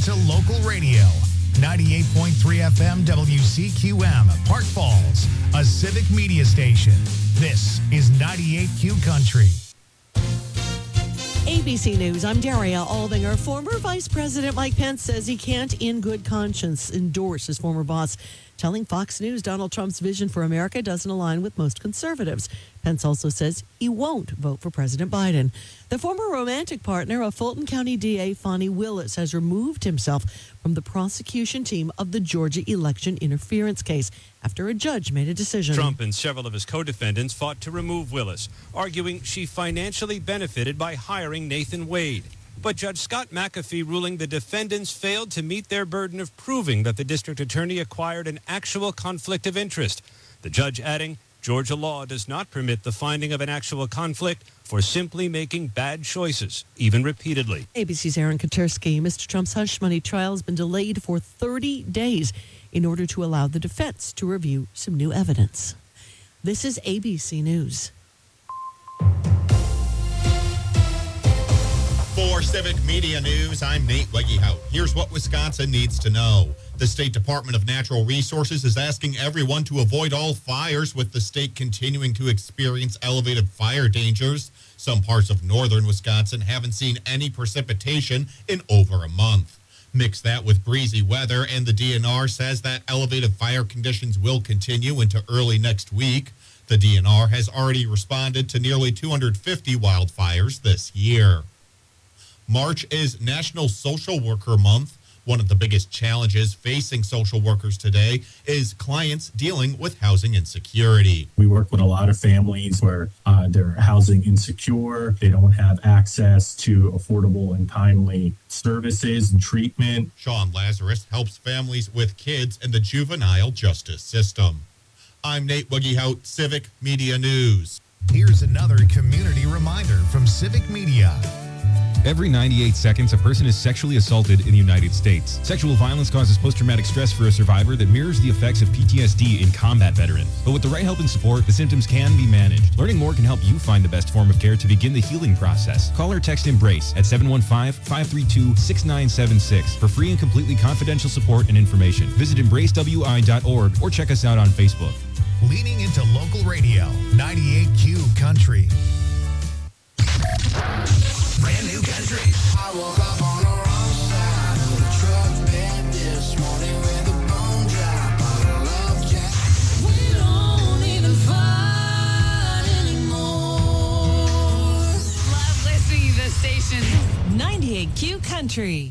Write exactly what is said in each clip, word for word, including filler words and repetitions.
into local radio. ninety-eight point three F M W C Q M, Park Falls, a civic media station. This is ninety-eight Q Country. A B C News, I'm Daria Aldinger. Former Vice President Mike Pence says he can't in good conscience endorse his former boss, telling Fox News Donald Trump's vision for America doesn't align with most conservatives. Pence also says he won't vote for President Biden. The former romantic partner of Fulton County D A Fani Willis has removed himself from the prosecution team of the Georgia election interference case after a judge made a decision. Trump and several of his co-defendants fought to remove Willis, arguing she financially benefited by hiring Nathan Wade. But Judge Scott McAfee ruling the defendants failed to meet their burden of proving that the district attorney acquired an actual conflict of interest. The judge adding, Georgia law does not permit the finding of an actual conflict for simply making bad choices, even repeatedly. A B C's Aaron Katersky. Mister Trump's hush money trial has been delayed for thirty days in order to allow the defense to review some new evidence. This is A B C News. For Civic Media News, I'm Nate Wegehout. Here's what Wisconsin needs to know. The State Department of Natural Resources is asking everyone to avoid all fires, with the state continuing to experience elevated fire dangers. Some parts of northern Wisconsin haven't seen any precipitation in over a month. Mix that with breezy weather, and the D N R says that elevated fire conditions will continue into early next week. The D N R has already responded to nearly two hundred fifty wildfires this year. March is National Social Worker Month. One of the biggest challenges facing social workers today is clients dealing with housing insecurity. We work with a lot of families where uh, they're housing insecure. They don't have access to affordable and timely services and treatment. Sean Lazarus helps families with kids in the juvenile justice system. I'm Nate Wegehout, Civic Media News. Here's another community reminder from Civic Media. Every ninety-eight seconds, a person is sexually assaulted in the United States. Sexual violence causes post-traumatic stress for a survivor that mirrors the effects of P T S D in combat veterans. But with the right help and support, the symptoms can be managed. Learning more can help you find the best form of care to begin the healing process. Call or text EMBRACE at seven one five, five three two, six nine seven six for free and completely confidential support and information. Visit embrace w i dot org or check us out on Facebook. Leaning into local radio, ninety-eight Q Country. Brand new country. I woke up on the wrong side of the truck bed this morning with a bone dry bottle of Jack. We don't even fight anymore. Love listening to this station. ninety-eight Q Country.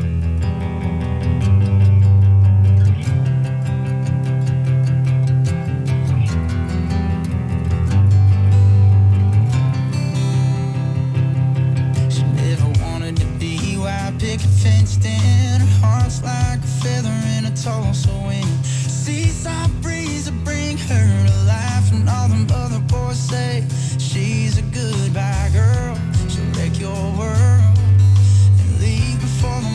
Picket fenced in, her heart's like a feather in a Tulsa wind. Seaside breeze will bring her to life, and all them other boys say she's a goodbye girl. She'll wreck your world and leave before the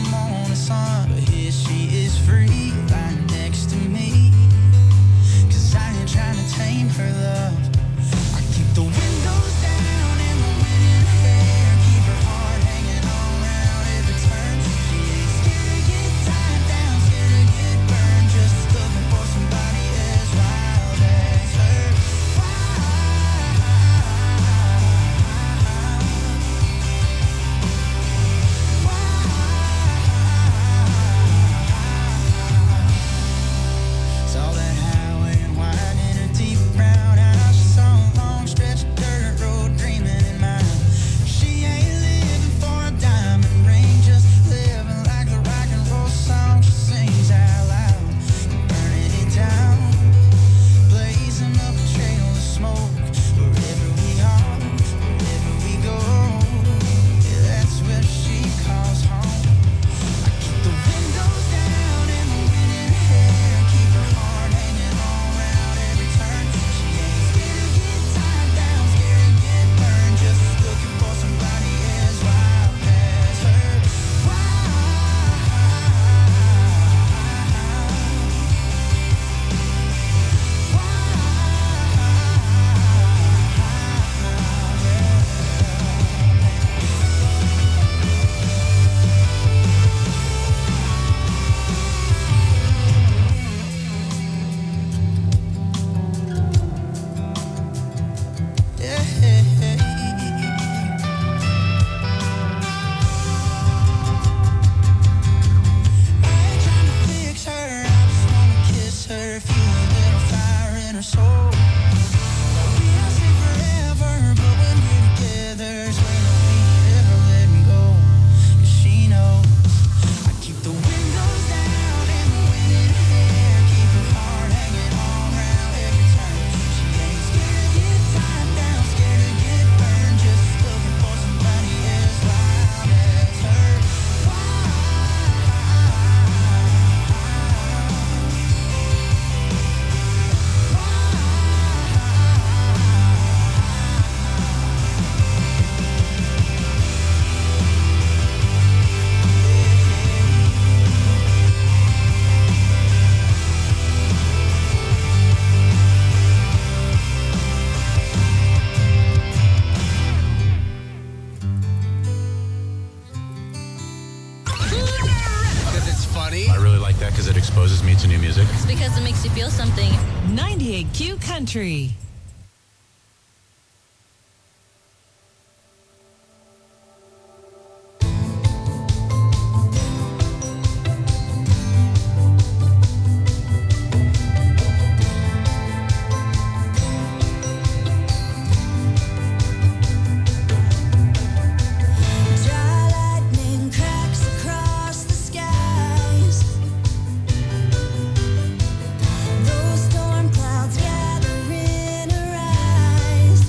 Q Country. Dry lightning cracks across the skies. Those storm clouds gather in a rise.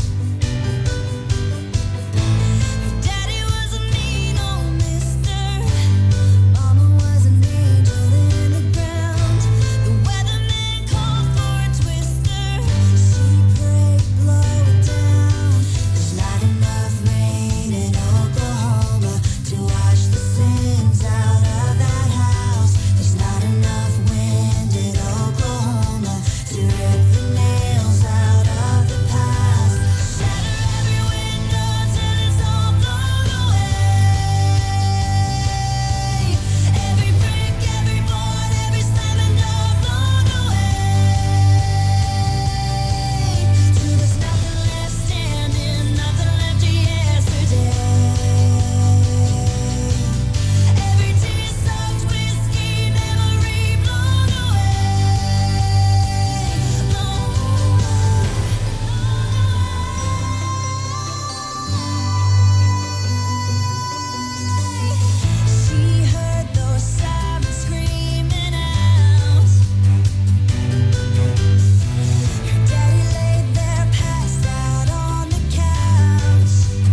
Your daddy was a mean old mister. Mama was an angel in the ground. The weatherman called for a twister. She prayed, blow it down. There's not enough rain in Oklahoma to wash the sins out of that house. There's not enough wind in Oklahoma to rip the nails out of the past. Shatter every window till it's all blown away. Every brick, every board, every slamming door blown away. Till there's nothing left standing, nothing left of yesterday. Every tear-soaked whiskey memory blown away, blown away. She heard those sirens screaming out. Your daddy laid there passed out on the couch.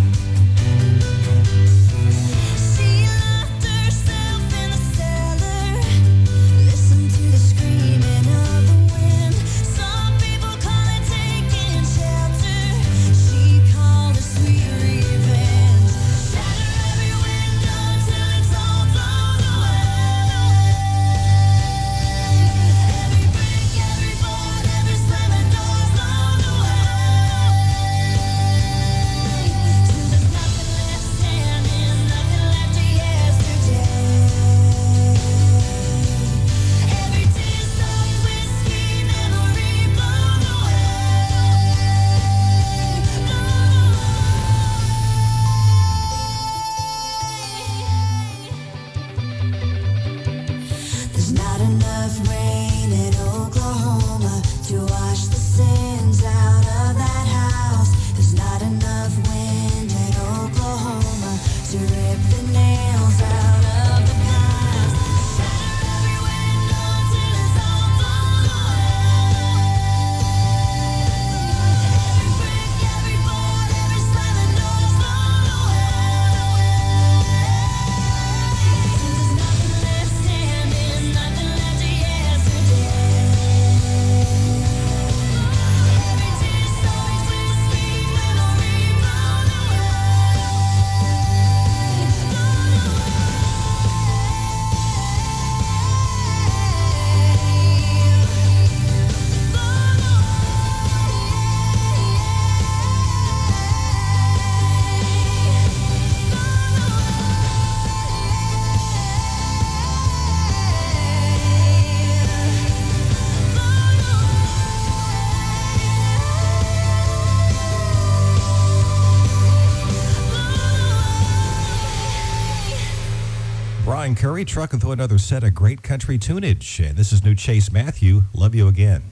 She locked herself in the cellar. Listen to the screaming of the wind. Some people call it taking shelter. She called it sweet revenge. Shatter every window till it's all blown away. Every brick, every board, every slamming door blown away. Till there's nothing left standing, nothing left of yesterday. Every tear-soaked whiskey memory blown away, blown away. There's not enough rain in Oklahoma to wash the sins out of that house. There's not enough wind in Oklahoma to rip the nails out of the past. Shatter every window till it's all blown away. Every brick, every board, every slamming door blown away. Till there's nothing left standing, nothing left of yesterday. Every tear-soaked whiskey memory blown away, Brian Curry trucking through another set of great country tunage. And this is new Chase Matthew, Love You Again.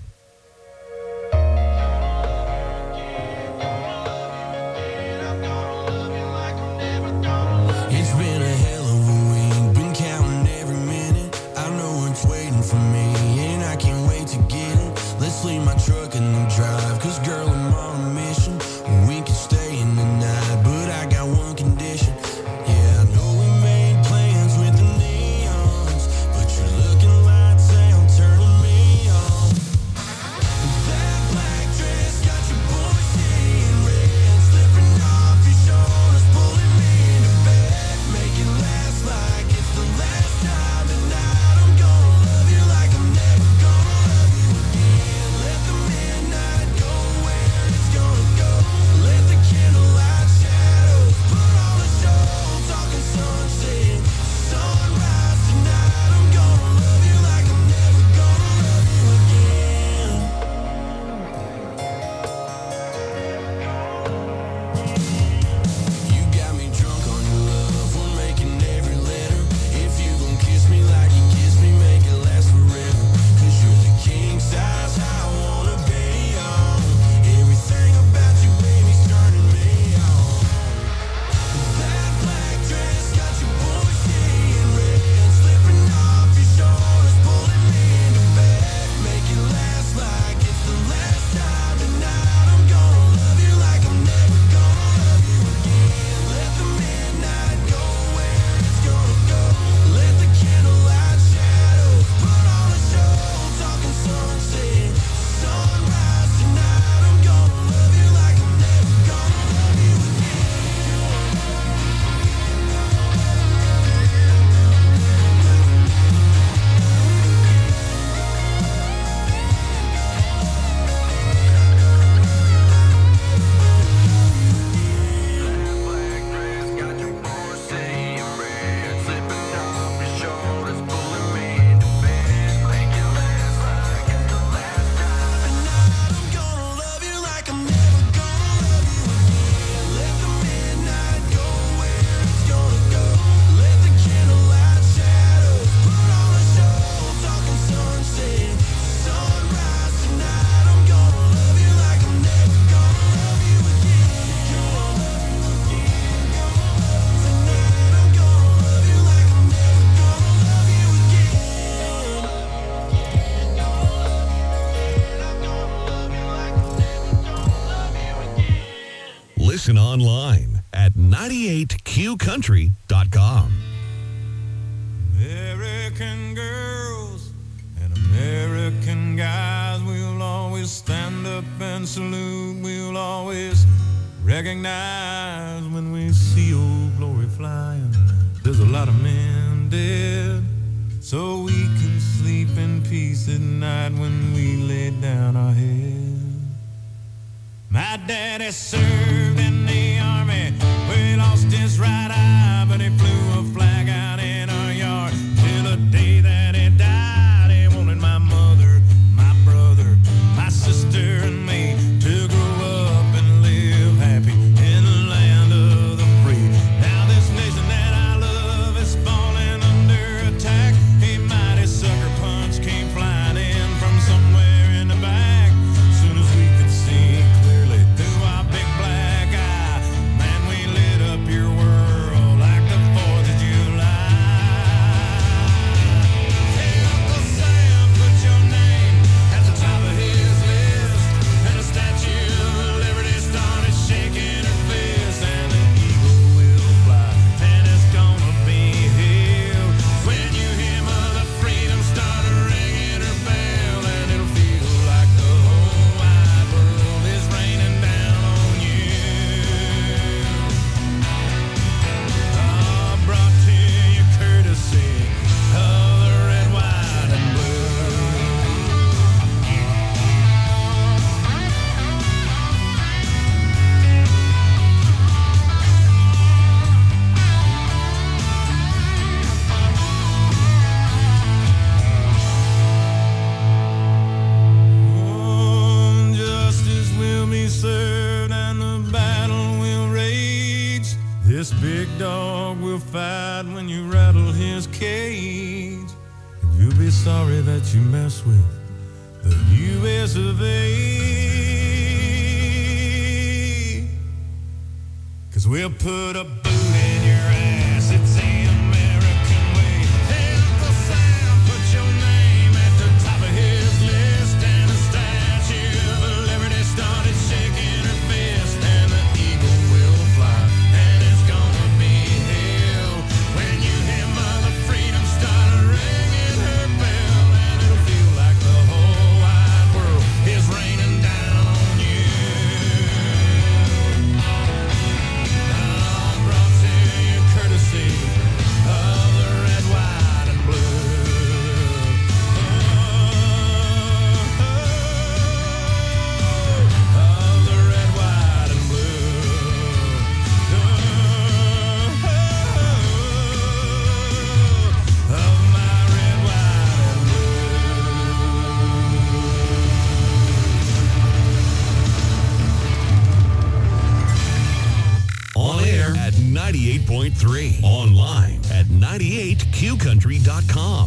It's been a hell of a week, been counting every minute. I know it's waiting for me, and I can't wait to get it. Let's leave my truck in the drive, cause girl, I'm on a mission. We can stay in the night, but I got one condition. Yeah, I know we made plans with the neons, but you're looking lights out, turning me on. That black dress got your boy seeing red, slipping off your shoulders, pulling me into bed. Make it last like it's the last time tonight. I'm gonna love you like I'm never gonna love you again. Let the midnight go where it's gonna Listen online at ninety-eight Q country dot com. American girls and American guys, we'll always stand up and salute. We'll always recognize when we see old glory flying. There's a lot of men dead, so we can sleep in peace at night when we lay down our head. My daddy served in the army, where he lost his right eye, but he flew a flag out in our yard till the day that he died. He wanted my mother, my brother, my sister, and me to grow up and live happy in the land of the free. Now this nation that I love is falling under attack. A mighty sucker punch came flying in from somewhere in the back. Soon as we could see clearly through our big black eye, man, we lit up your world like the fourth of July. Hey, Uncle Sam, put your name at the top of his list, and the Statue of Liberty started shaking her fist, and the eagle will fly, and it's gonna be hell when you hear Mother Freedom start ringing her bell, and it'll feel like the whole wide world is raining down on you. Oh, brought to you courtesy of the red, white, and blue. Oh, justice will be served and the battle will rage. This big dog will fight when you rattle his cage. And you'll be sorry that you mess with the U S of A. 'Cause we'll put a boot in your ass. It's the American way. Hey, Uncle Sam, put your name at the top of his list, and the Statue of Liberty started shaking her fist, and the eagle will fly, and it's gonna be hell when you hear Mother Freedom start ringing her bell, and it'll feel like the whole wide world is raining down on you. I'm brought to you courtesy of the red, white, and blue. Of the red, white, and blue. Of my red, white, and On air at ninety-eight point three. Online at ninety-eight Q country dot com.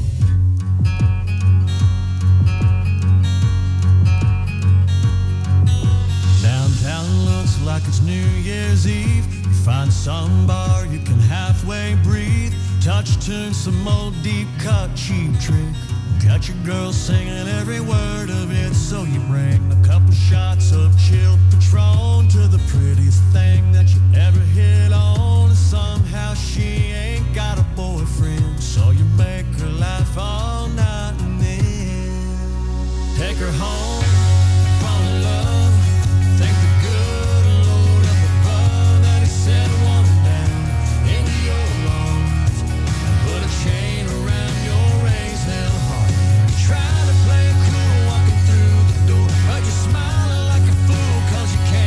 Downtown looks like it's New Year's Eve. You find some bar you can halfway breathe. Touch tune, some old deep cut cheap trick. Got your girl singing every word of it, so you bring a couple shots of chill Patron to the prettiest thing that you ever hit on. And somehow she ain't got a boyfriend, so you make her laugh all night and then take her home, fall in love. Thank the good Lord up above that he set a woman down into your arms and put a chain around your raised hell heart. You try to play it cool walking through the door, but you're smiling like a fool 'cause you can't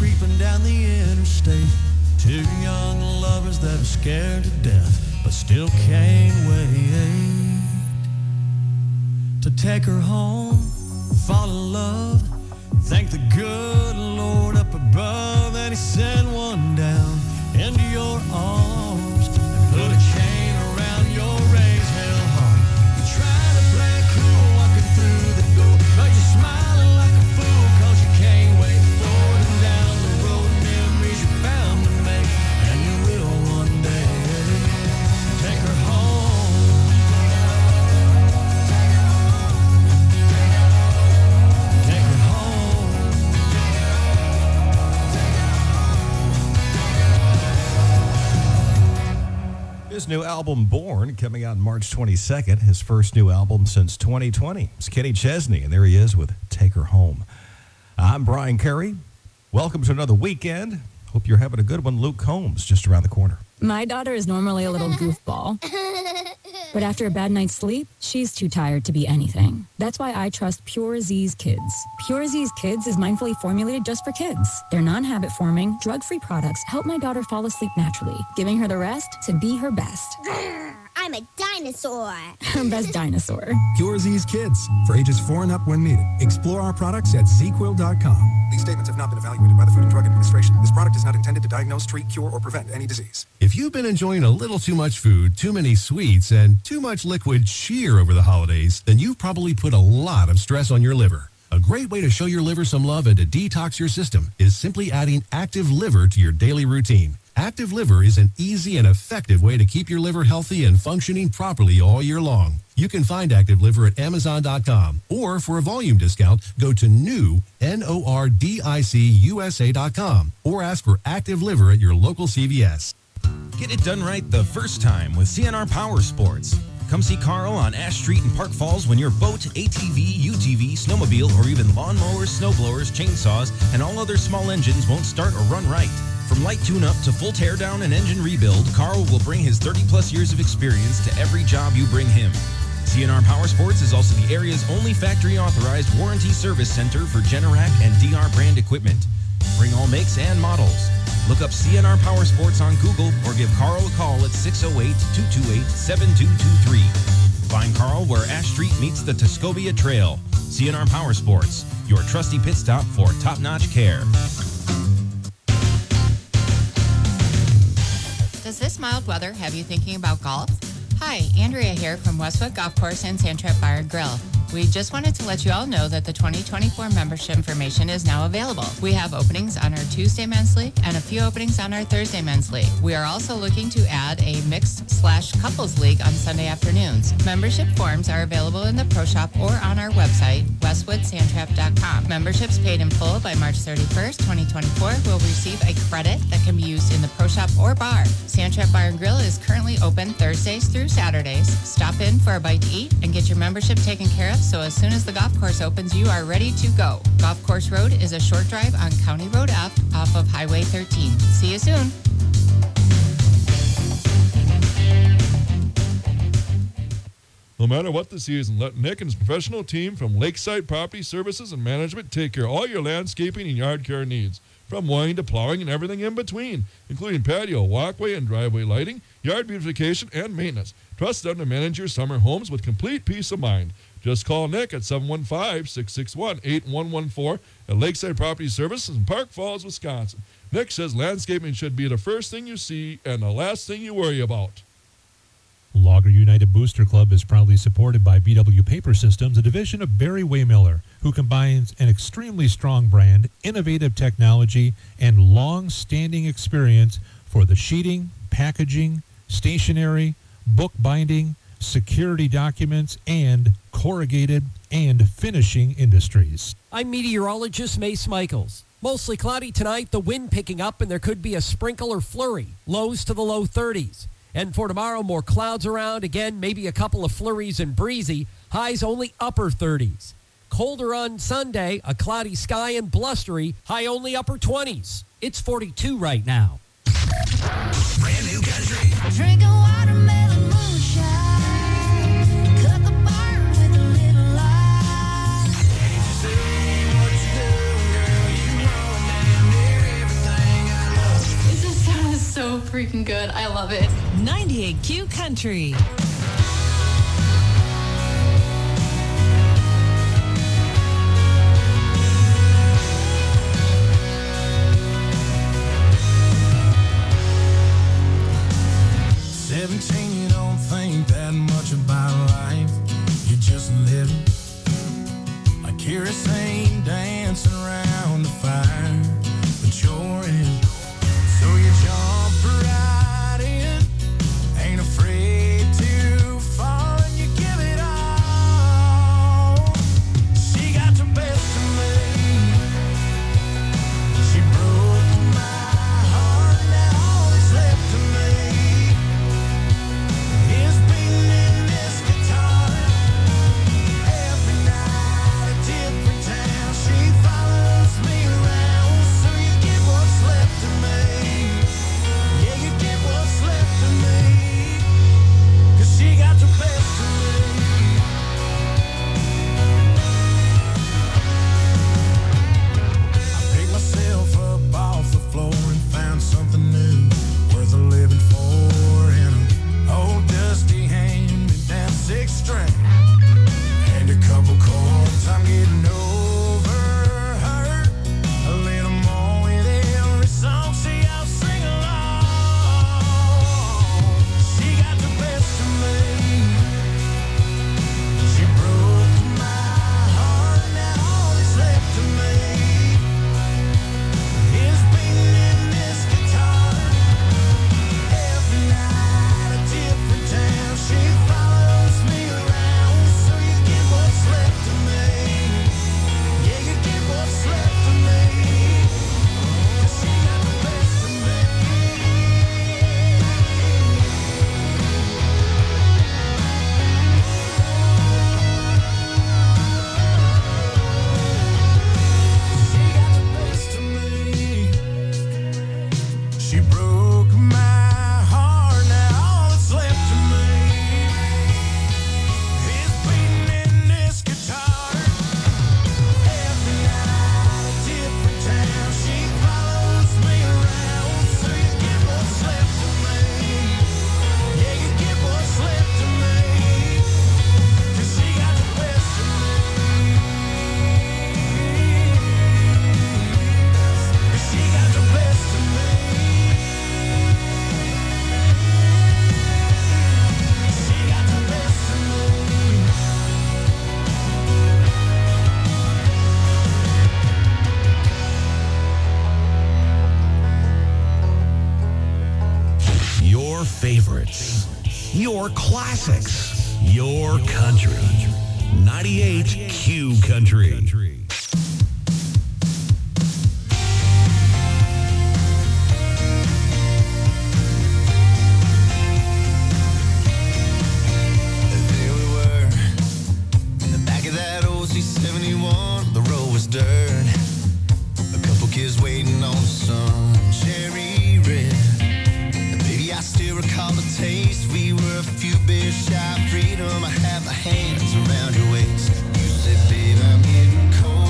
creeping down the interstate. Two young lovers that are scared to death, but still can't wait to take her home, fall in love, thank the good Lord up above, and he sent one down into your arms and put a chain around your raised hell heart. You try to play it cool walking through the door, but you're smiling like a fool cause you can't wait forward and down the road. Memories you're bound to make, and you will one day. Take her home. Take her home. His new album, Born, coming out March twenty-second. His first new album since twenty twenty. It's Kenny Chesney, and there he is with Take Her Home. I'm Brian Curry. Welcome to another weekend. Hope you're having a good one. Luke Combs just around the corner. My daughter is normally a little goofball, but after a bad night's sleep, she's too tired to be anything. That's why I trust Pure Z's Kids. Pure Z's Kids is mindfully formulated just for kids. Their non-habit forming, drug-free products help my daughter fall asleep naturally, giving her the rest to be her best. I'm a dinosaur. Her best dinosaur. Pure Z's Kids, for ages four and up when needed. Explore our products at z quill dot com. These statements have not been evaluated by the Food and Drug Administration. This product is not intended to diagnose, treat, cure, or prevent any disease. If you've been enjoying a little too much food, too many sweets, and too much liquid cheer over the holidays, then you've probably put a lot of stress on your liver. A great way to show your liver some love and to detox your system is simply adding Active Liver to your daily routine. Active Liver is an easy and effective way to keep your liver healthy and functioning properly all year long. You can find Active Liver at amazon dot com, or for a volume discount, go to new, N O R D I C U S A dot com, or ask for Active Liver at your local C V S. Get it done right the first time with C N R Power Sports. Come see Carl on Ash Street in Park Falls when your boat, A T V, U T V, snowmobile, or even lawnmowers, snowblowers, chainsaws, and all other small engines won't start or run right. From light tune-up to full teardown and engine rebuild, Carl will bring his thirty-plus years of experience to every job you bring him. C N R Power Sports is also the area's only factory-authorized warranty service center for Generac and D R brand equipment. Bring all makes and models. Look up C N R Power Sports on Google or give Carl a call at six oh eight, two two eight, seven two two three. Find Carl where Ash Street meets the Tuscobia Trail. C N R Power Sports, your trusty pit stop for top-notch care. Does this mild weather have you thinking about golf? Hi, Andrea here from Westwood Golf Course and Sandtrap Bar and Grill. We just wanted to let you all know that the twenty twenty-four membership information is now available. We have openings on our Tuesday Men's League and a few openings on our Thursday Men's League. We are also looking to add a mixed slash couples league on Sunday afternoons. Membership forms are available in the Pro Shop or on our website, westwood sandtrap dot com. Memberships paid in full by March thirty-first, twenty twenty-four will receive a credit that can be used in the Pro Shop or bar. Sandtrap Bar and Grill is currently open Thursdays through Saturdays. Stop in for a bite to eat and get your membership taken care of, so as soon as the golf course opens, you are ready to go. Golf Course Road is a short drive on County Road F off of Highway thirteen. See you soon. No matter what the season, let Nick and his professional team from Lakeside Property Services and Management take care of all your landscaping and yard care needs, from mowing to plowing and everything in between, including patio, walkway, and driveway lighting, yard beautification, and maintenance. Trust them to manage your summer homes with complete peace of mind. Just call Nick at seven one five, six six one, eight one one four at Lakeside Property Services in Park Falls, Wisconsin. Nick says landscaping should be the first thing you see and the last thing you worry about. Logger United Booster Club is proudly supported by B W Paper Systems, a division of Barry Waymiller, who combines an extremely strong brand, innovative technology, and long-standing experience for the sheeting, packaging, stationery, book binding, security documents, and corrugated and finishing industries. I'm meteorologist Mace Michaels. Mostly cloudy tonight, the wind picking up, and there could be a sprinkle or flurry. Lows to the low thirties. And for tomorrow, more clouds around. Again, maybe a couple of flurries and breezy. Highs only upper thirties. Colder on Sunday, a cloudy sky and blustery. High only upper twenties. It's forty-two right now. Brand new country. Drinking watermelon moonshine. Cut the barn with a little light. Say what you do, girl. You know a damn near freaking good. I love it. ninety-eight Q Country. seventeen, you don't think that much about life. You just live it. Like kerosene dancing around the fire, but you're in. So you jump right in, ain't afraid to fall, and you give it all. She got the best of me. She broke my heart, now all that's left of me is beating in this guitar. Every night a different town. She follows me around. So you get what's left of me. Yeah, you get what's left of me. 'Cause she got the best of me. I picked myself up off the floor and found something new, worth a living for. And an old dusty hand-me-down six string and a couple chords. I'm getting over her a little more with every song. See, I'll sing along. She got the best of me. She broke my heart, now all that's left of me is beating in this guitar. Every night a different town. She follows me around. So you get what's left of me. Yeah, you get what's left of me. 'Cause she got the best of me. She got the best of me. She broke my heart, now all that's left of me is beating in this guitar. Every night a different town. She follows me around. So you get what's left of me. Yeah, you get what's left of me. 'Cause she got the best of me. 'Cause she got the best of me. She got the best of me. Your favorites, your classics, your country. ninety-eight Q Country. There we were, in the back of that old C seventy-one. The road was dirt, a couple kids waiting on the sun. Cherry red, and baby, I still recall the taste. We were a few beers shy of freedom. I had my hands around your waist. You said, babe, I'm getting cold.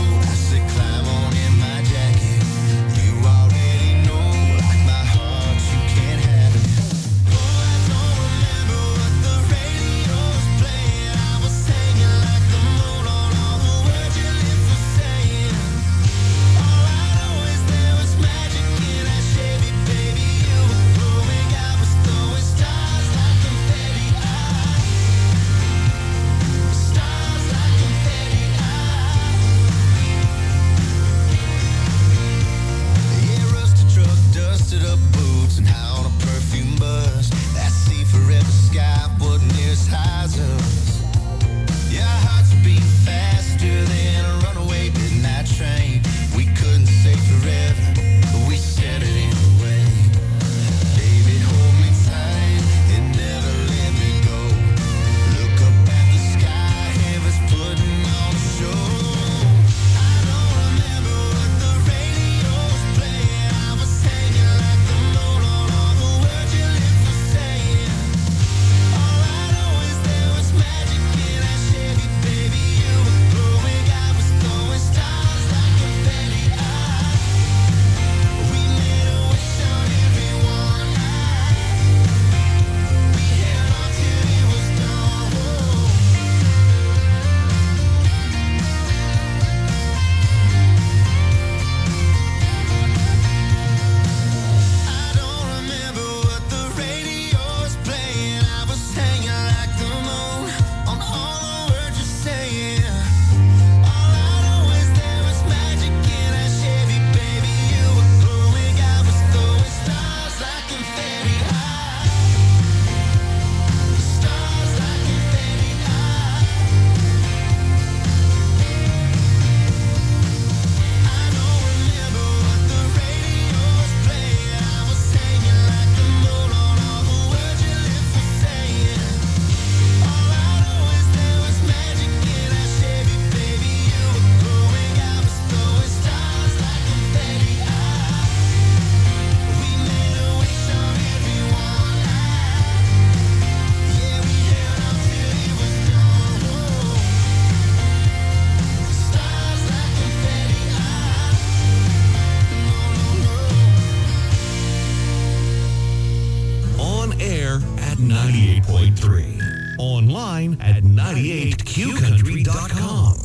ninety-eight point three. Online at ninety-eight q country dot com.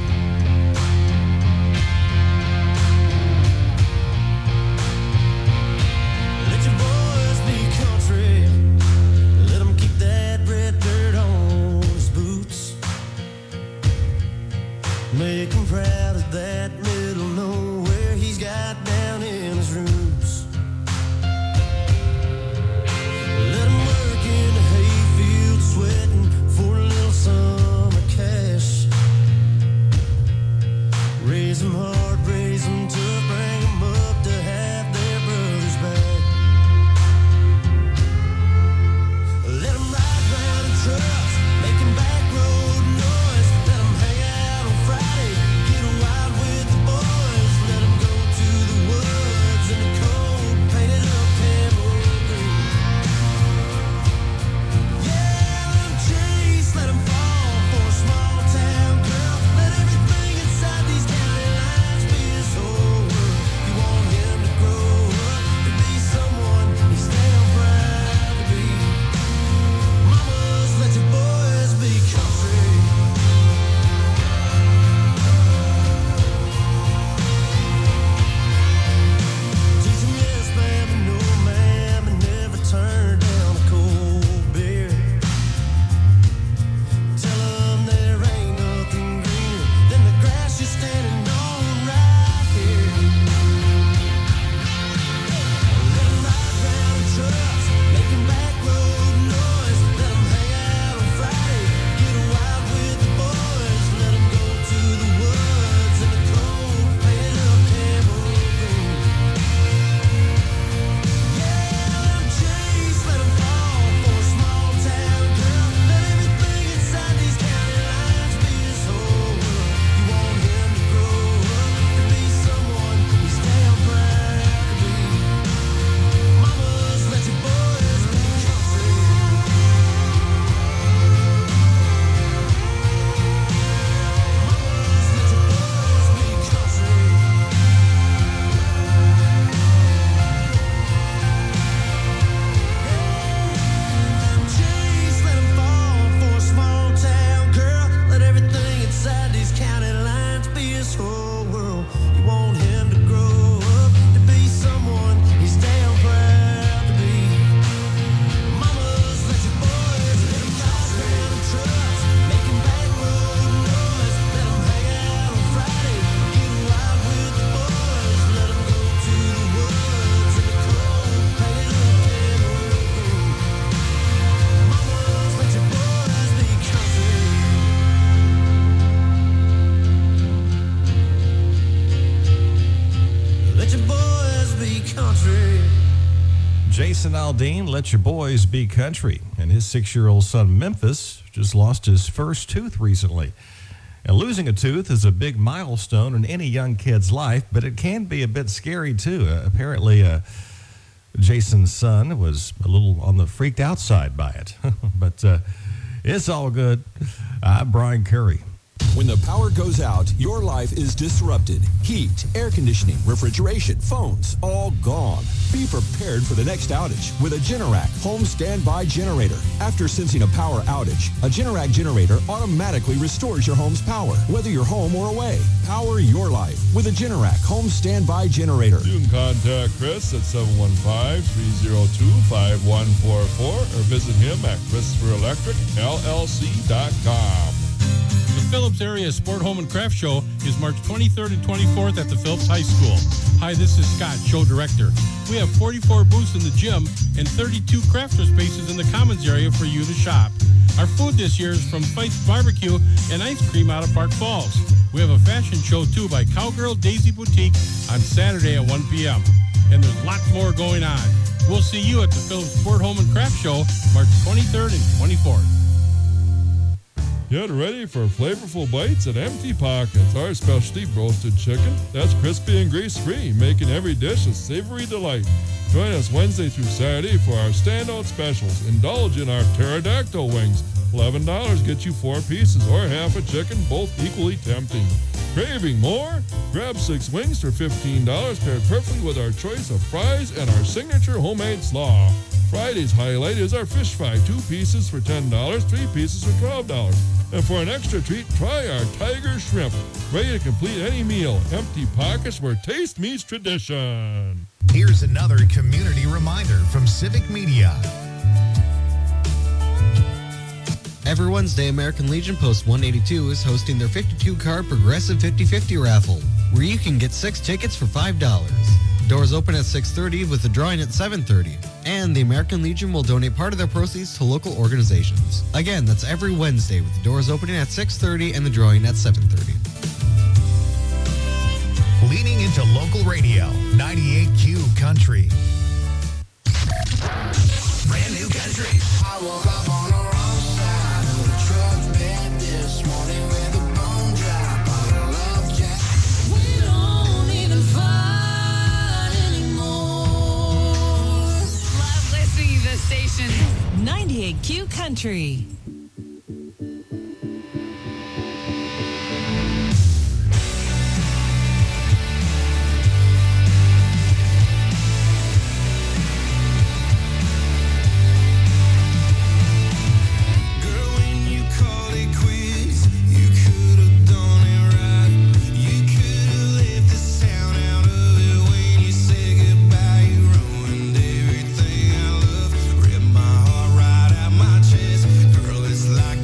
Let your boys be country. Let them keep that red dirt on his boots. Make him proud of that middle nowhere he's got down in his roots. Let him work in the hayfield sweating for a little summer cash. Raise them hard, raise them tough, bring them up to have their brothers back. Let them ride round in trucks, making back road noise. Let them hang out on Friday, get wild with the boys. Let them go to the woods in the cold, painted up camo green. Yeah, let them chase, let them fall for a small town girl. Let everything inside these county lines be his whole world. You want him to grow up to be someone he's damn proud to be. Mamas, let your boys be country. Teach 'em yes, ma'am, and no, ma'am, and never turn down a cold beer. Tell 'em there ain't nothing greener than the grass you're standing on right here. Let 'em ride round in trucks, making back road noise. Let 'em hang out on Friday, get wild with the boys. Let 'em go to the woods in the cold, painted up camo green. Yeah, let 'em chase, let 'em fall for a small town girl. Let everything inside these county lines be his whole world. You want him to grow up to be someone he's damn proud to be. Mamas, let your boys be country. Mamas, let your boys be country. Chase, let 'em fall for a small town girl. Let everything inside these county lines be his whole world. You want him to grow up to be someone he's damn proud to be. Mamas, let your boys, let 'em ride round in trucks, making back road noise. Let 'em hang out on Friday, get wild with the boys. Let 'em go to the woods in the cold, painted up camo green. Mamas, let your boys be country. Let your boys be country. Jason Aldean, Let Your Boys Be Country. And his six-year-old son, Memphis, just lost his first tooth recently. And losing a tooth is a big milestone in any young kid's life, but it can be a bit scary, too. Uh, apparently, uh, Jason's son was a little on the freaked out side by it. But uh, it's all good. I'm Brian Curry. When the power goes out, your life is disrupted. Heat, air conditioning, refrigeration, phones, all gone. Be prepared for the next outage with a Generac home standby generator. After sensing a power outage, a Generac generator automatically restores your home's power, whether you're home or away. Power your life with a Generac home standby generator. You can contact Chris at seven one five, three oh two, five one four four or visit him at Christopher Electric L L C dot com. The Phillips Area Sport Home and Craft Show is March twenty-third and twenty-fourth at the Phillips High School. Hi, this is Scott, show director. We have forty-four booths in the gym and thirty-two crafter spaces in the commons area for you to shop. Our food this year is from Fife's Barbecue and ice cream out of Park Falls. We have a fashion show, too, by Cowgirl Daisy Boutique on Saturday at one p.m. And there's lots more going on. We'll see you at the Phillips Sport Home and Craft Show March twenty-third and twenty-fourth. Get ready for flavorful bites at Empty Pockets, our specialty roasted chicken that's crispy and grease-free, making every dish a savory delight. Join us Wednesday through Saturday for our standout specials. Indulge in our pterodactyl wings. eleven dollars gets you four pieces or half a chicken, both equally tempting. Craving more? Grab six wings for fifteen dollars, paired perfectly with our choice of fries and our signature homemade slaw. Friday's highlight is our fish fry, two pieces for ten dollars, three pieces for twelve dollars. And for an extra treat, try our Tiger Shrimp, ready to complete any meal. Empty pockets where taste meets tradition. Here's another community reminder from Civic Media. Every Wednesday, American Legion Post one eighty-two is hosting their fifty-two card Progressive fifty fifty raffle, where you can get six tickets for five dollars. Doors open at six thirty with the drawing at seven thirty. And the American Legion will donate part of their proceeds to local organizations. Again, that's every Wednesday with the doors opening at six thirty and the drawing at seven thirty. Leaning into local radio, ninety-eight Q Country. Brand new country. I woke up on the wrong side of the truck bed this morning with a bone dry bottle of Jack. We don't even fight anymore. Love listening to the station. ninety-eight Q Country. My heart right out my chest. Girl, it's like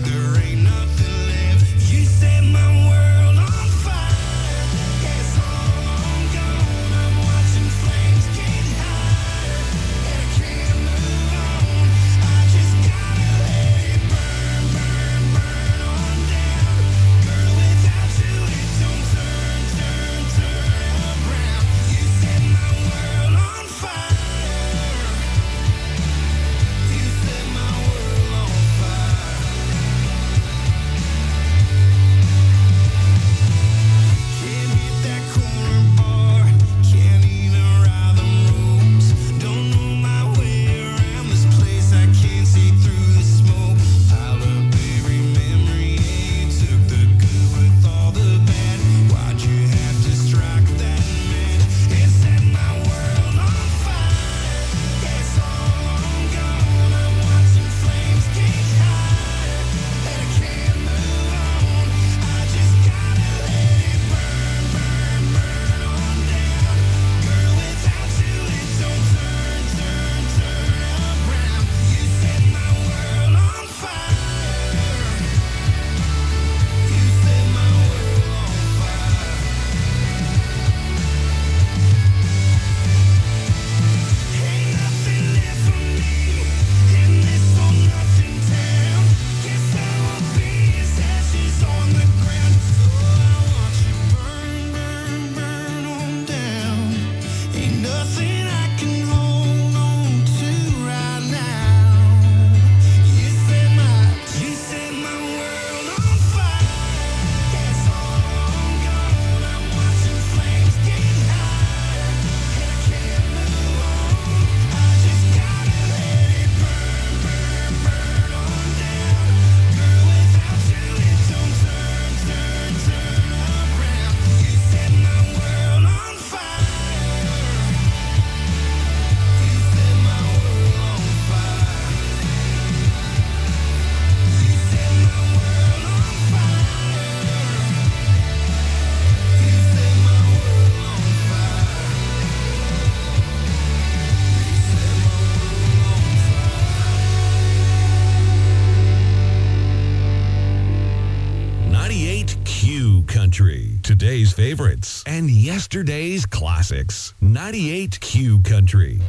Country, today's favorites and yesterday's classics. ninety-eight Q Country.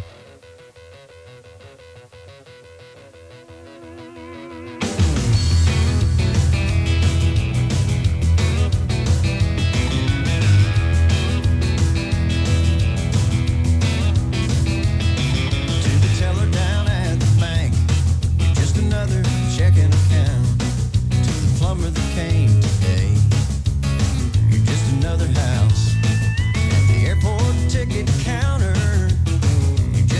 Another house at the airport ticket counter.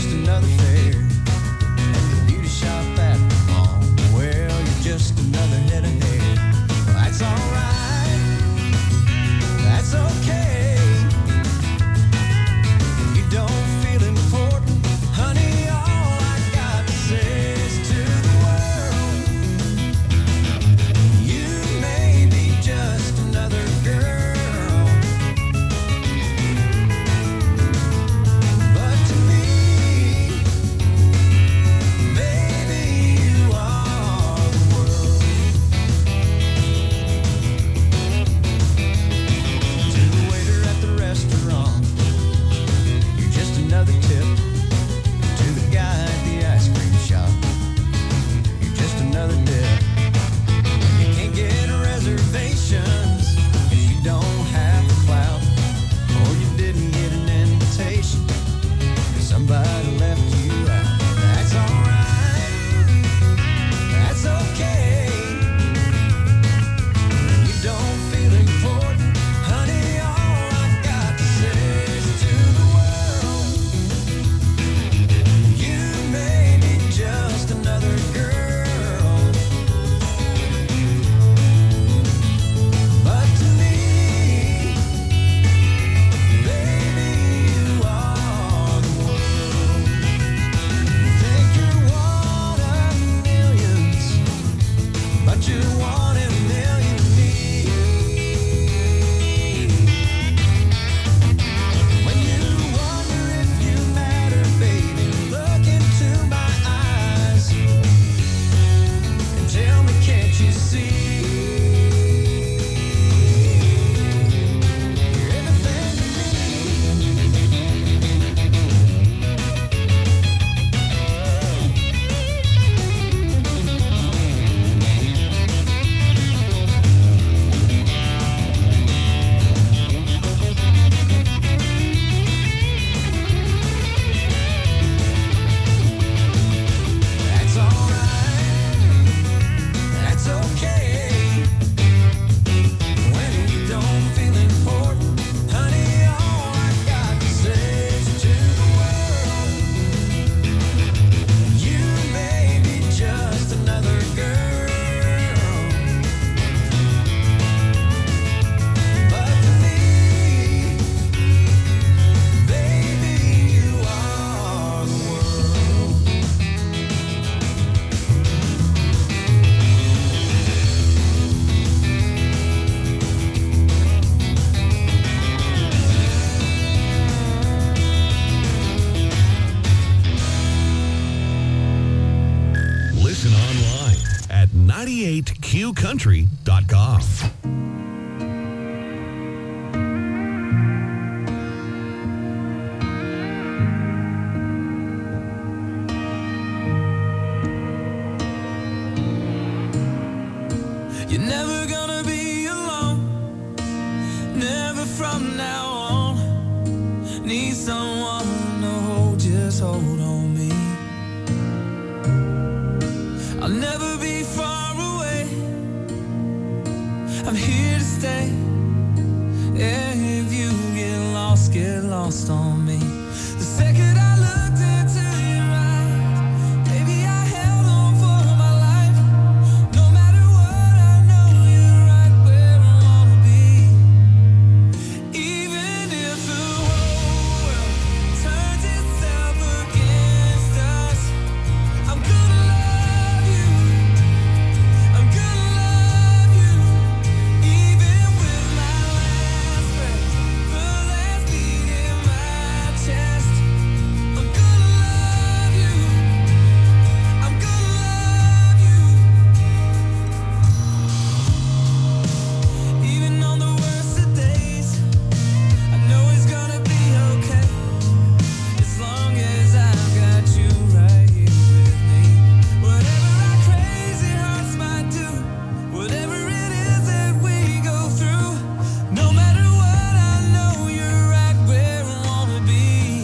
ninety-eight Q country dot com. You're never gonna be alone, never from now on. Need someone to hold, just hold on me. I'll never be far away, I'm here to stay. Yeah, if you get lost, get lost on me. The second I looked into your eyes, baby, I held on for my life. No matter what, I know you're right where I wanna be. Even if the whole world turns itself against us, I'm gonna love you. I'm gonna love you. Even with my last breath, the last beat in my chest, I'm gonna love you. I'm gonna love you. Even on the worst of days, I know it's gonna be okay. As long as I've got you right here with me. Whatever our crazy hearts might do, whatever it is that we go through, no matter what, I know you're right where I wanna be.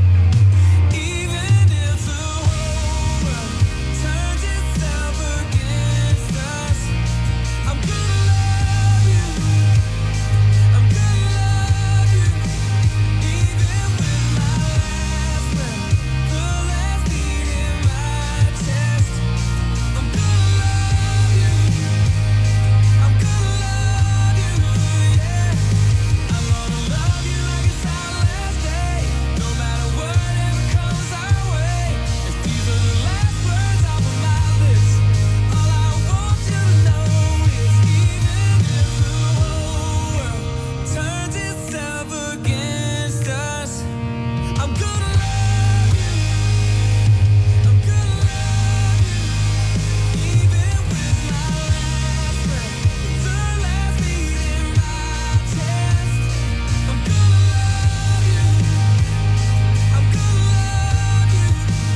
Even if the whole world turns itself against us, I'm gonna love you. I'm gonna love you. Even with my last breath, the last beat in my chest, I'm gonna love you. I'm gonna love you, yeah. I'm gonna love you like it's our last day, no matter whatever comes our way. If these are the last words off of my lips, all I want you to know is even if the whole world turns itself against us, I'm gonna love you. I'm gonna love you. Even with my last breath, the last beat in my chest, I'm gonna love you. I'm gonna love you.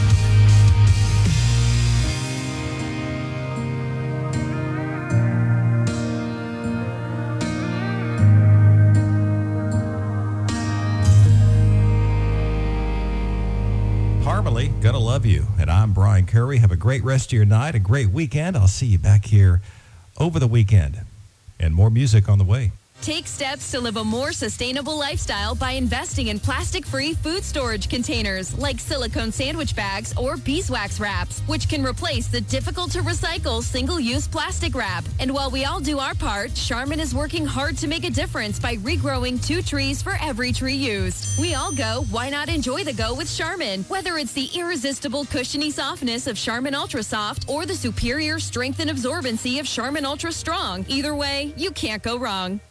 Harmony, Gonna Love You. And I'm Brian Curry. Have a great rest of your night, a great weekend. I'll see you back here over the weekend. And more music on the way. Take steps to live a more sustainable lifestyle by investing in plastic-free food storage containers like silicone sandwich bags or beeswax wraps, which can replace the difficult-to-recycle single-use plastic wrap. And while we all do our part, Charmin is working hard to make a difference by regrowing two trees for every tree used. We all go, why not enjoy the go with Charmin? Whether it's the irresistible cushiony softness of Charmin Ultra Soft or the superior strength and absorbency of Charmin Ultra Strong, either way, you can't go wrong.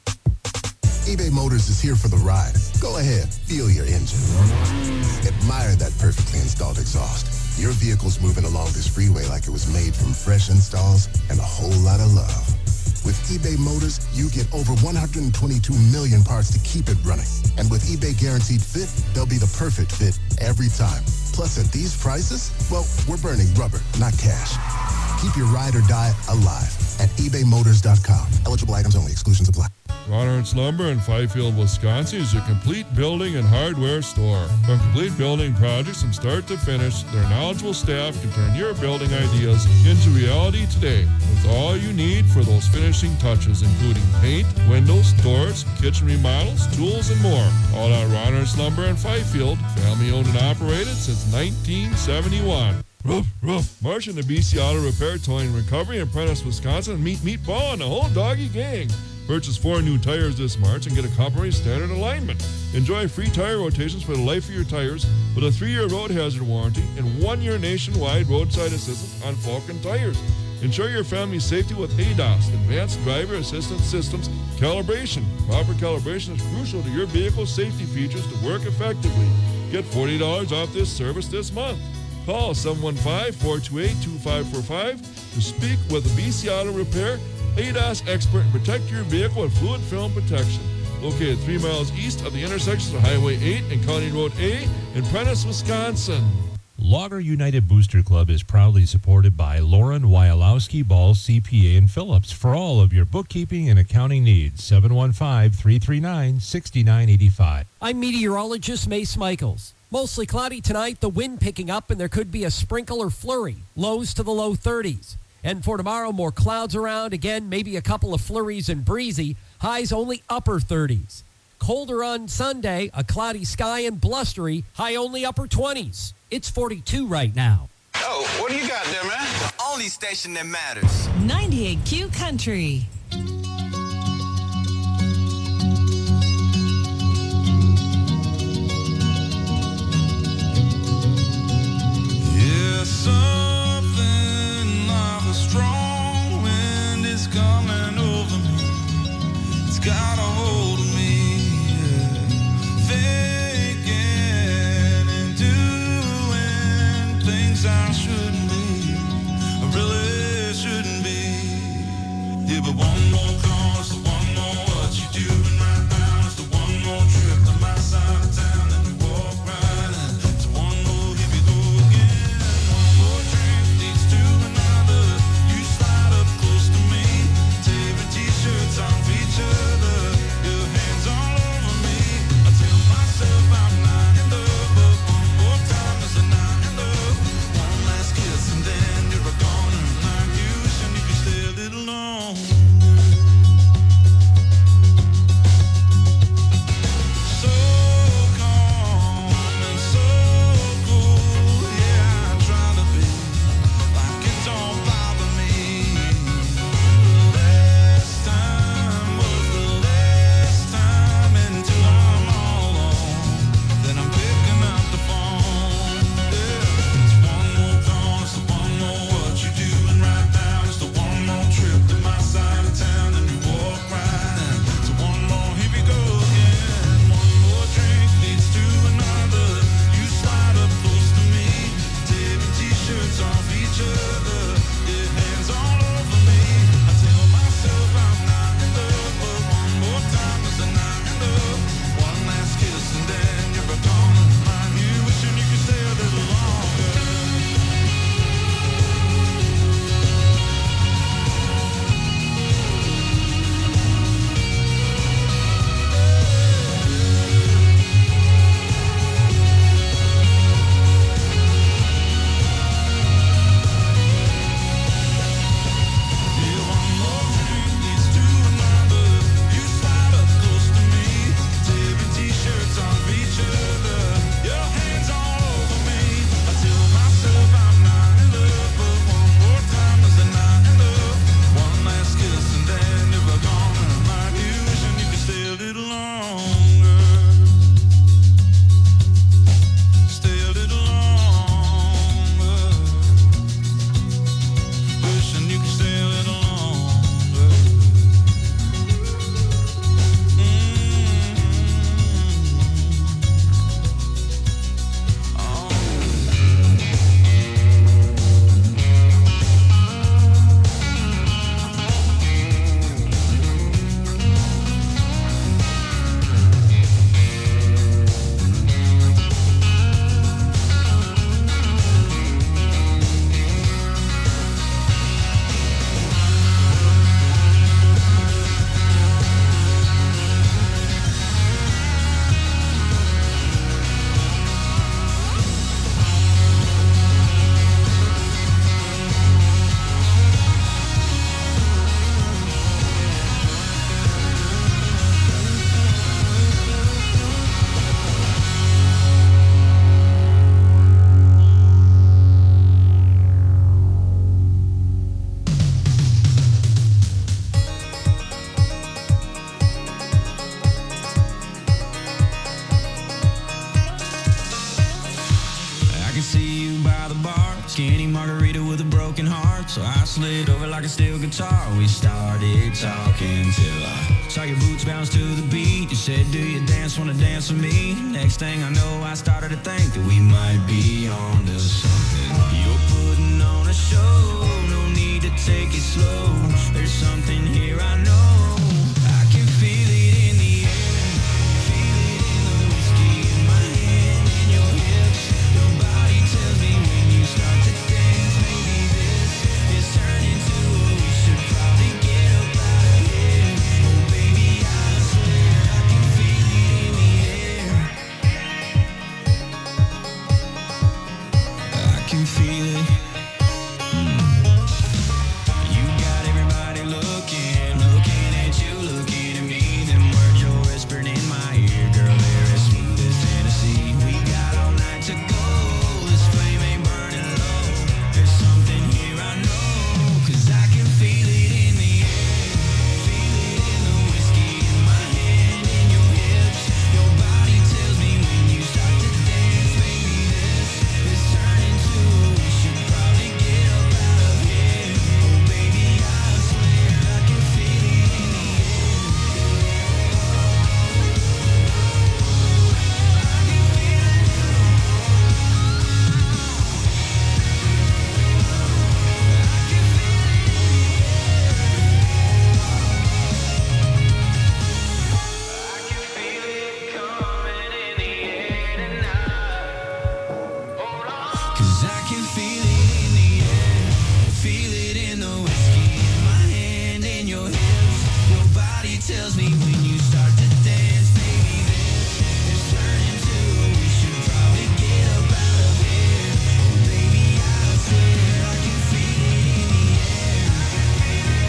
eBay Motors is here for the ride. Go ahead, feel your engine. Admire that perfectly installed exhaust. Your vehicle's moving along this freeway like it was made from fresh installs and a whole lot of love. With eBay Motors, you get over one hundred twenty-two million parts to keep it running. And with eBay Guaranteed Fit, they'll be the perfect fit every time. Plus, at these prices, well, we're burning rubber, not cash. Keep your ride or die alive at ebay motors dot com. Eligible items only. Exclusions apply. Ronard's Lumber in Fifield, Wisconsin is your complete building and hardware store. From complete building projects from start to finish, their knowledgeable staff can turn your building ideas into reality today with all you need for those finishing touches, including paint, windows, doors, kitchen remodels, tools, and more. All at Ronard's Lumber in Fifield, family owned and operated since nineteen seventy-one. Roof, roof. March in the B C Auto Repair, Towing, Recovery in Prentice, Wisconsin, and meet Meatball and the whole doggy gang. Purchase four new tires this March and get a complimentary standard alignment. Enjoy free tire rotations for the life of your tires with a three-year road hazard warranty and one-year nationwide roadside assistance on Falcon tires. Ensure your family's safety with A D A S, Advanced Driver Assistance Systems calibration. Proper calibration is crucial to your vehicle's safety features to work effectively. Get forty dollars off this service this month. Call seven one five, four two eight, two five four five to speak with a B C Auto Repair A D A S expert and protect your vehicle with fluid film protection. Located three miles east of the intersections of Highway eight and County Road A in Prentice, Wisconsin. Logger United Booster Club is proudly supported by Lauren Wyalowski Ball C P A in Phillips for all of your bookkeeping and accounting needs. seven one five, three three nine, six nine eight five. I'm meteorologist Mace Michaels. Mostly cloudy tonight, the wind picking up, and there could be a sprinkle or flurry. Lows to the low thirties. And for tomorrow, more clouds around. Again, maybe a couple of flurries and breezy. Highs only upper thirties. Colder on Sunday, a cloudy sky and blustery. High only upper twenties. It's forty-two right now. Oh, what do you got there, man? The only station that matters. ninety-eight Q Country. Yeah, something like a strong wind is coming over me. It's got a hold of me. Yeah. Thinking and doing things I shouldn't be. I really shouldn't be. Yeah, but one more call, it's the one more what you doing right now. It's the one more trip to my side of town, and you walk right in. It's one more, here we go again. One more drink leads to another. You slide up close to me, tearing t-shirts off each other. Your hands all over me. I tell myself I'm not in love, but one more time is a not in love. One last kiss and then you're gone, and like you wishing you could stay a little longer. So calm and so cool, yeah, I try to be like it don't bother me. The last time was the last time until I'm all alone. Then I'm picking up the phone. Yeah, it's one more call, it's the one more what you doing right now. It's the one more trip to my side of town, and you walk right in. So one more, here we go again. One more drink leads to another. You slide up close to me, tearing t-shirts off each other. Your hands all over me. I tell myself I'm not in love, but one more time is a not in love. One last kiss and then you're gone, and mind you wishing you could stay a little longer. I can see you by the bar, skinny margarita with a broken heart. So I slid over like a steel guitar. We started talking till I saw your boots bounce to the beat. You said, do you dance, wanna dance with me? Next thing I know, I started to think that we might be on to something. You're putting on a show, no need to to take it slow. There's something here I know. I can feel it in the air. Feel it in the whiskey in my hand, in your hips. Your body tells me when you start to dance. Maybe this is turning to a we should probably get up out of here. Oh baby, I swear I can feel it in the air. I can feel it. You got everybody looking, looking at you, looking at me. Them words you're whispering in my ear, girl, they're as smooth as Tennessee. We got all night to go, this flame ain't burning low. There's something here I know, 'cause I can feel it in the air. Feel it in the whiskey in my hand, in your hips. Your body tells me when you start to dance. Maybe this is turning to a we should probably get up out of here. Oh baby, I swear I can feel it in the air. Cause I can feel it in the air. Feel it in the whiskey in my hand, in your hips. Your body tells me when you start to dance. Maybe this is turning to we should probably get up out of here. Oh baby, I swear I can feel it in the air.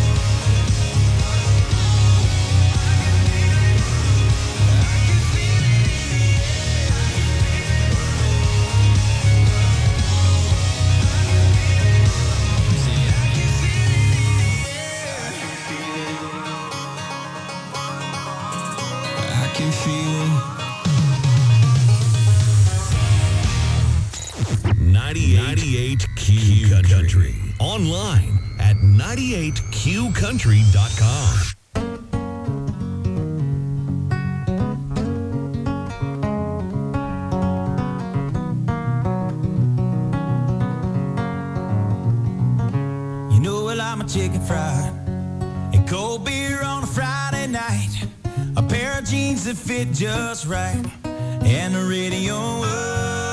I can feel it. ninety-eight Q Country. Online at ninety-eight q country dot com. You know I like my chicken fried and cold beer on a Friday night. A pair of jeans that fit just right and the radio. oh, oh,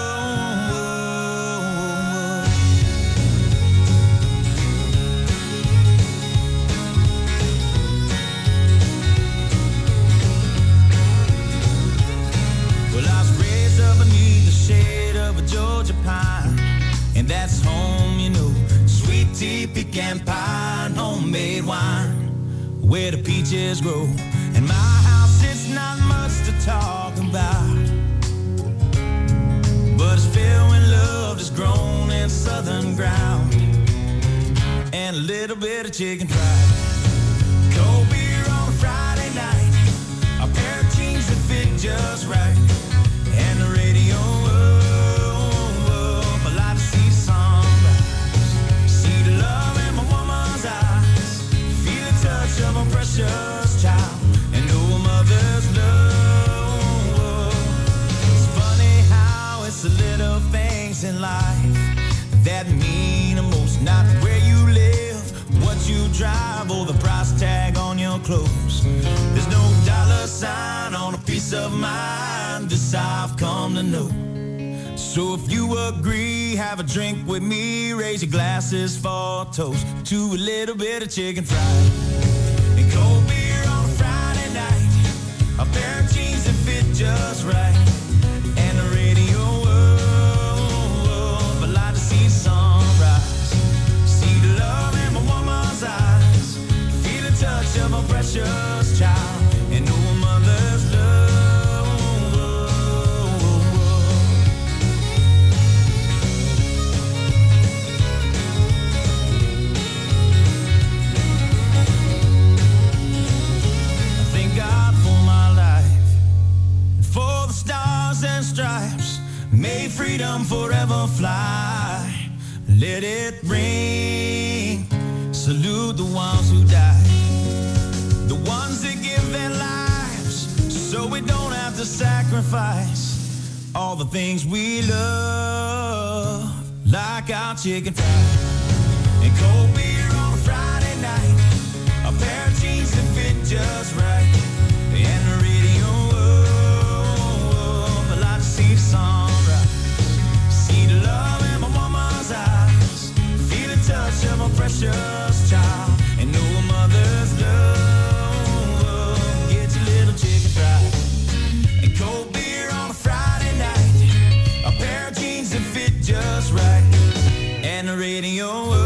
oh. Well, I was raised up beneath the shade of a Georgia pine, and that's home, you know. Sweet tea, pecan pie, and homemade wine, where the peaches grow. And my house, it's not much to talk about, but it's filled with love that's grown in southern ground, and a little bit of chicken fried. Cold beer on a Friday night, a pair of jeans that fit just right, and the radio. oh, oh, I like to see the sunrise, see the love in my woman's eyes, feel the touch of a precious child, and know a mother's love. It's funny how it's the little things in life that mean the most. Not where you live, what you drive, or the price tag on your clothes. There's no dollar sign on a piece of mind, this I've come to know. So if you agree, have a drink with me, raise your glasses for a toast to a little bit of chicken fried and cold beer on a Friday night, a pair of jeans that fit just right, and the radio. oh, oh, I like to see the sunrise, see the love in my woman's eyes, feel the touch of a precious child, and know a mother's love. Thank God for my life, and for the stars and stripes. May freedom forever fly. Let it ring. Salute the ones who died, the ones that give their lives so we don't have to sacrifice all the things we love, like our chicken fried and cold beer the radio.